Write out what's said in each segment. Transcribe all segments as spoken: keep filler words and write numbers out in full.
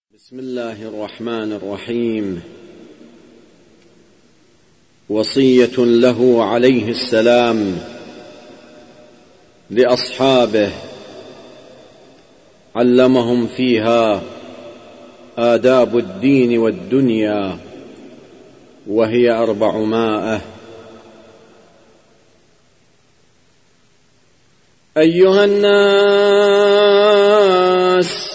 بسم الله الرحمن الرحيم. وصية له عليه السلام لأصحابه علمهم فيها آداب الدين والدنيا، وهي أربعمائة. أيها الناس،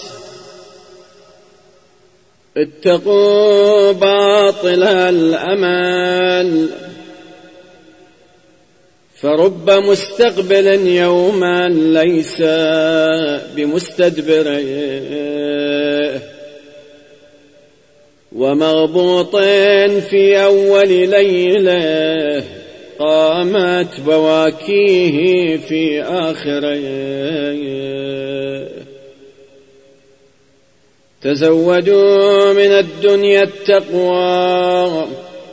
اتقوا باطل الأمل، فرب مستقبل يوما ليس بمستدبره، ومغبوط في أول ليلة قامت بواكيه في آخره. تزودوا من الدنيا التقوى،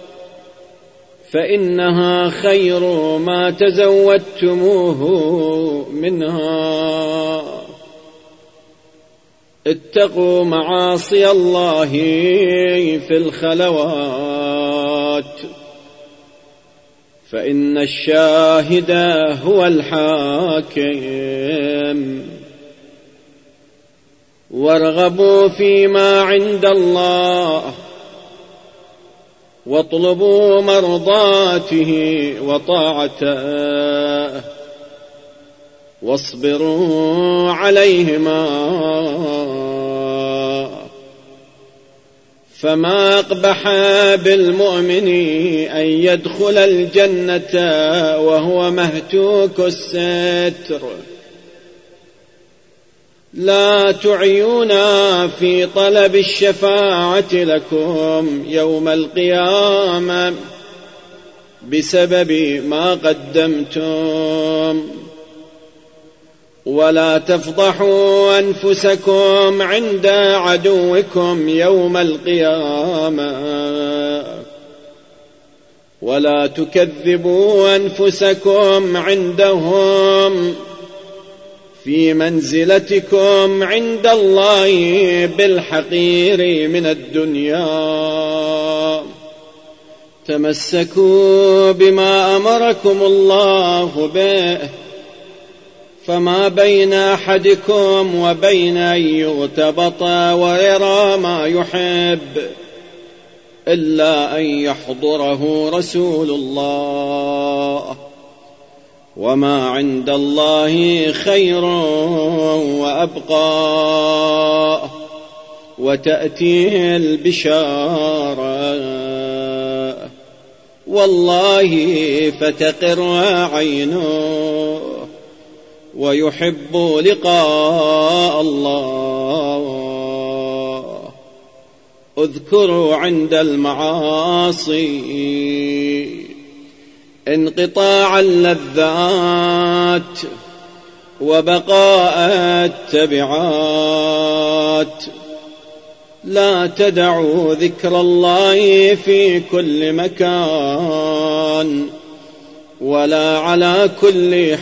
فإنها خير ما تزودتموه منها. اتقوا معاصي الله في الخلوات، فإن الشاهد هو الحاكم. وارغبوا فيما عند الله، واطلبوا مرضاته وطاعته، واصبروا عليهما، فما أقبح بالمؤمن أن يدخل الجنة وهو مهتوك الستر. لا تعيونا في طلب الشفاعة لكم يوم القيامة بسبب ما قدمتم، ولا تفضحوا أنفسكم عند عدوكم يوم القيامة، ولا تكذبوا أنفسكم عندهم في منزلتكم عند الله بالحقير من الدنيا. تمسكوا بما أمركم الله به، فما بين أحدكم وبين أن يغتبط ويرى ما يحب إلا أن يحضره رسول الله، وما عند الله خير وأبقى، وتأتيه البشارة، والله فتقر عينه، ويحب لقاء الله. اذكروا عند المعاصي انقطاع اللذات وبقاء التبعات. لا تدعوا ذكر الله في كل مكان ولا على كل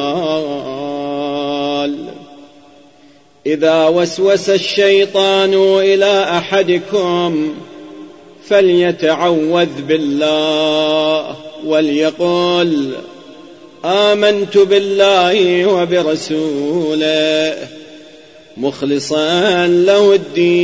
حال. إذا وسوس الشيطان إلى أحدكم فليتعوذ بالله وليقل آمنت بالله وبرسوله مخلصا له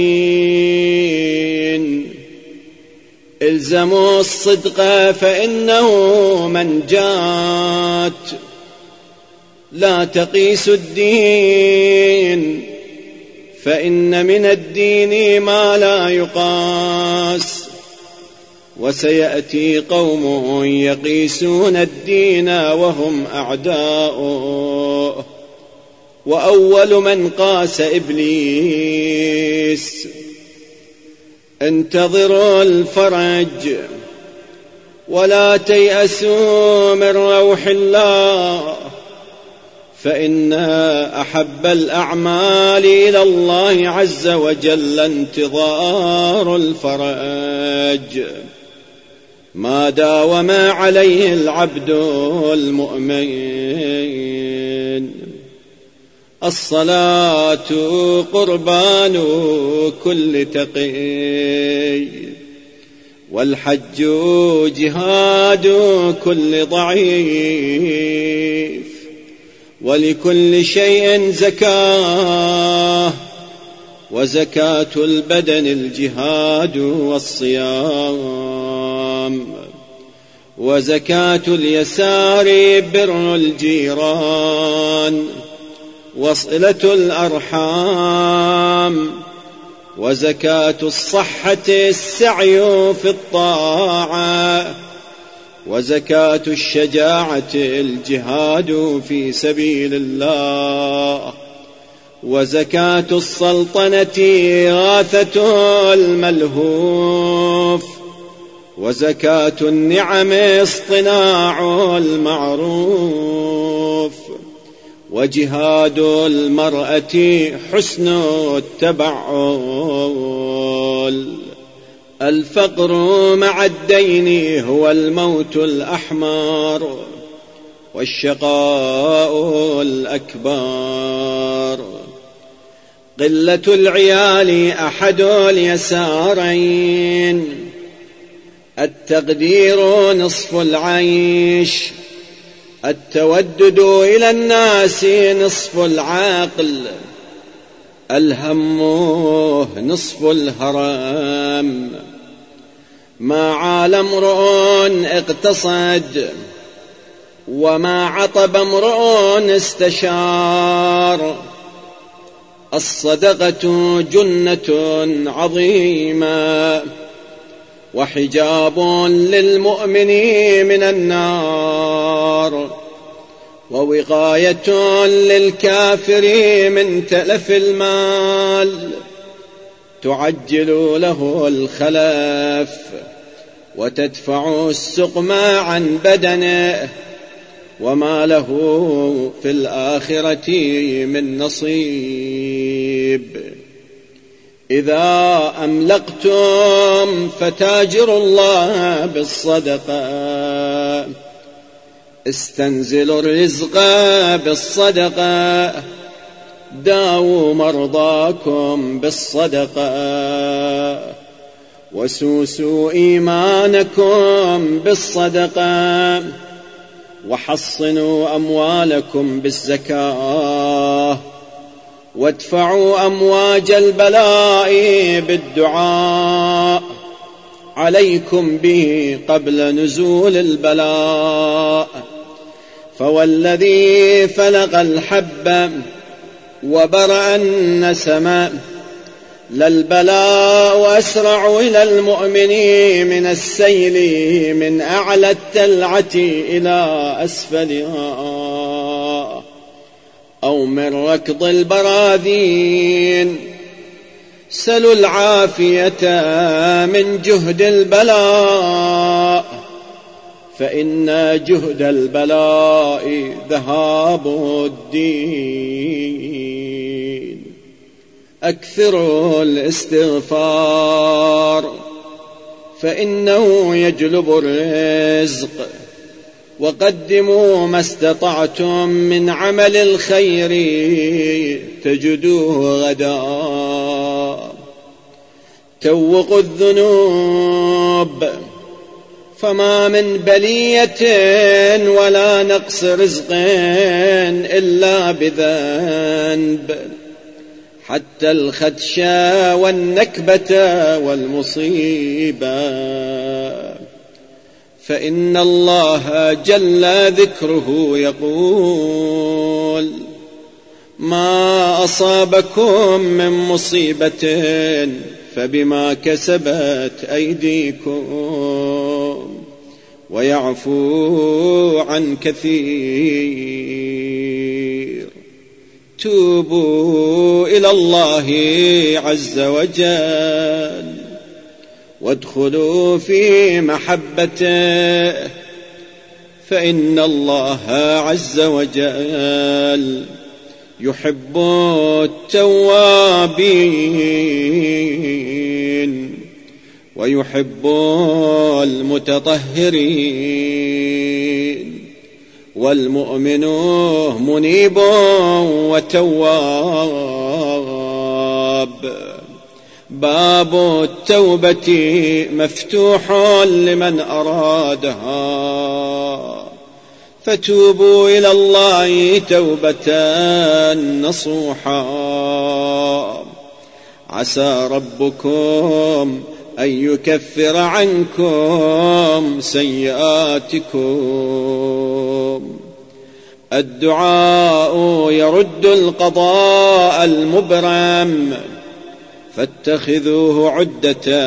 الدين. الزموا الصدق فإنه منجاة، لا تقيسوا الدين فإن من الدين ما لا يقاس. وسيأتي قوم يقيسون الدين وهم أعداؤه، وأول من قاس إبليس. انتظروا الفرج ولا تيأسوا من روح الله، فإن أحب الأعمال إلى الله عز وجل انتظار الفرج ما داوم عليه العبد المؤمن. الصلاة قربان كل تقي، والحج جهاد كل ضعيف، ولكل شيء زكاة، وزكاة البدن الجهاد والصيام، وزكاة اليسار بر الجيران وصلة الأرحام، وزكاة الصحة السعي في الطاعة، وزكاة الشجاعة الجهاد في سبيل الله، وزكاة السلطنة غاثة الملهوف، وزكاة النعم اصطناع المعروف، وجهاد المرأة حسن التبعل. الفقر مع الدين هو الموت الأحمر والشقاء الأكبر. قلة العيال أحد اليسارين، التقدير نصف العيش، التودد إلى الناس نصف العقل، الهم نصف الهرم. ما عال امرؤ اقتصد، وما عطب امرؤ استشار. الصدقة جنة عظيمة، وحجاب للمؤمن من النار، ووقاية للكافر من تلف المال، تعجل له الخلف، وتدفع السقم عن بدنه، وما له في الآخرة من نصيب. إذا أملقتم فتاجروا الله بالصدقة، استنزلوا الرزق بالصدقة، داووا مرضاكم بالصدقة، وسوسوا إيمانكم بالصدقة، وحصنوا أموالكم بالزكاة، وادفعوا أمواج البلاء بالدعاء، عليكم به قبل نزول البلاء. فوالذي فلق الحب وبرأ النسم، للبلاء أسرع إلى المؤمن من السيل من أعلى التلعة إلى أسفلها، أو من ركض البراذين. سلوا العافية من جهد البلاء، فإن جهد البلاء ذهاب الدين. أكثروا الاستغفار، فإنه يجلب الرزق، وقدموا ما استطعتم من عمل الخير تجدوه غدا. توقوا الذنوب، فما من بلية ولا نقص رزق إلا بذنب، حتى الخدشة والنكبة والمصيبة. فإن الله جل ذكره يقول: ما أصابكم من مصيبة فبما كسبت أيديكم، ويعفو عن كثير. توبوا إلى الله عز وجل، وادخلوا في محبته، فإن الله عز وجل يحب التوابين ويحب المتطهرين، والمؤمن منيب وتواب. باب التوبة مفتوح لمن أرادها، فتوبوا إلى الله توبة نصوحا، عسى ربكم أن يكفر عنكم سيئاتكم. الدعاء يرد القضاء المبرم، فاتخذوه عدة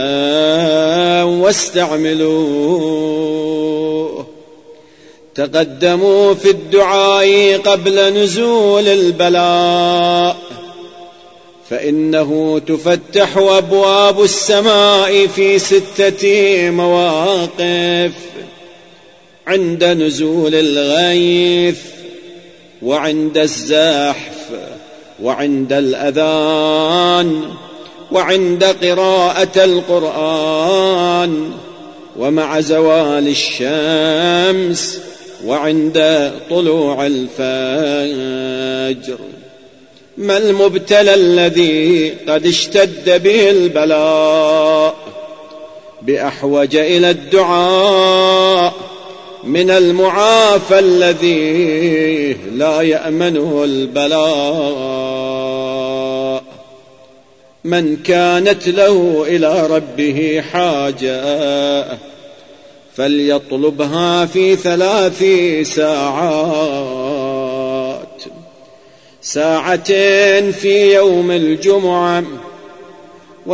واستعملوه. تقدموا في الدعاء قبل نزول البلاء، فإنه تفتح أبواب السماء في ستة مواقف: عند نزول الغيث، وعند الزحف، وعند الأذان، وعند قراءة القرآن، ومع زوال الشمس، وعند طلوع الفجر. ما المبتلى الذي قد اشتد به البلاء بأحوج إلى الدعاء من المعافى الذي لا يأمنه البلاء؟ من كانت له إلى ربه حاجة فليطلبها في ثلاث ساعات: ساعة في يوم الجمعة،